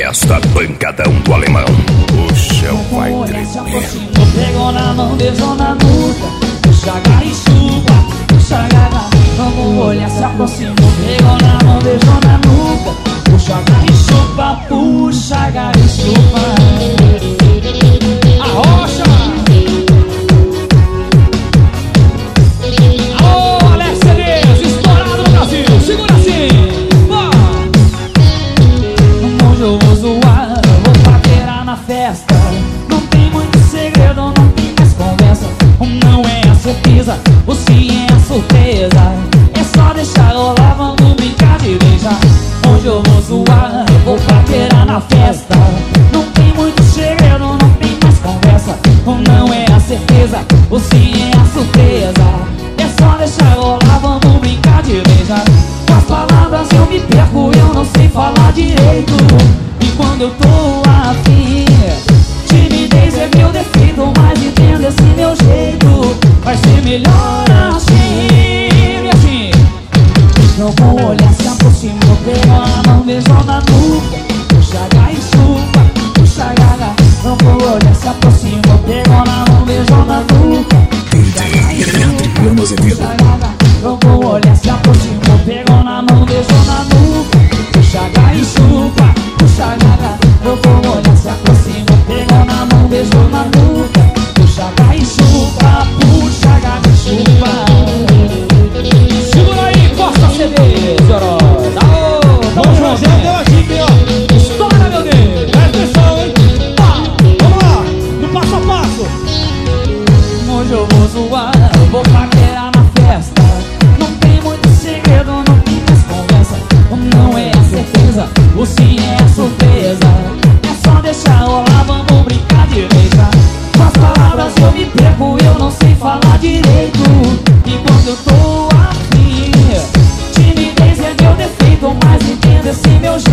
Festa Pancadão do Alemão. O chão vai tremer. Pegou na mão, beijou na nuca, puxa garra e chupa, puxa garra. Vamos olhar, se aproximou. Pegou na mão, beijou na nuca, puxa garra e chupa, puxa garra e chupa. Arrocha! Alô, Alex Cedes, estourado no Brasil, segura assim! Hoje eu vou zoar, vou paquerar na festa. Não tem muito segredo, não tem mais conversa. Não é a certeza, o sim é a surpresa. É só deixar rolar, vamos brincar de beijar. Hoje eu vou zoar, vou paquerar na festa. Não tem muito segredo, não tem mais conversa. Não é a certeza, o sim é a surpresa. É só deixar rolar, vamos brincar de beijar. Com as palavras eu me perco, eu não sei falar direito. E quando eu tô afim, timidez é meu defeito, mas entenda esse meu jeito. Vai ser melhor assim, assim. Não vou olhar, se aproximou, pegou a mão, beijou na nuca, puxa garra e chupa, puxa garra. Não vou olhar, se aproximou, pegou na mão, beijou na nuca, puxa garra e chupa, puxa garra. Não vou olhar, se aproximou, pegou na mão, beijou na nuca, puxa garra e chupa, puxa garra. Não vou olhar, se aproximou, pegou na mão, beijou na nuca, puxa garra e chupa, puxa garra e chupa. Segura aí, Costa CD, Zorosa. Aô, Vamos fazer deu a dica, ó. Estoura, meu Deus. Presta atenção, hein? Vamos lá, no passo a passo. Hoje eu vou zoar, eu vou paquerar na festa. Não tem muito segredo, não tem mais conversa. Não é a certeza, o sim é a surpresa. É só deixar rolar, vamos brincar de beijar. Com as palavras eu me perco, eu não sei falar direito. E quando eu tô afim, timidez é meu defeito, mas entenda esse meu jeito.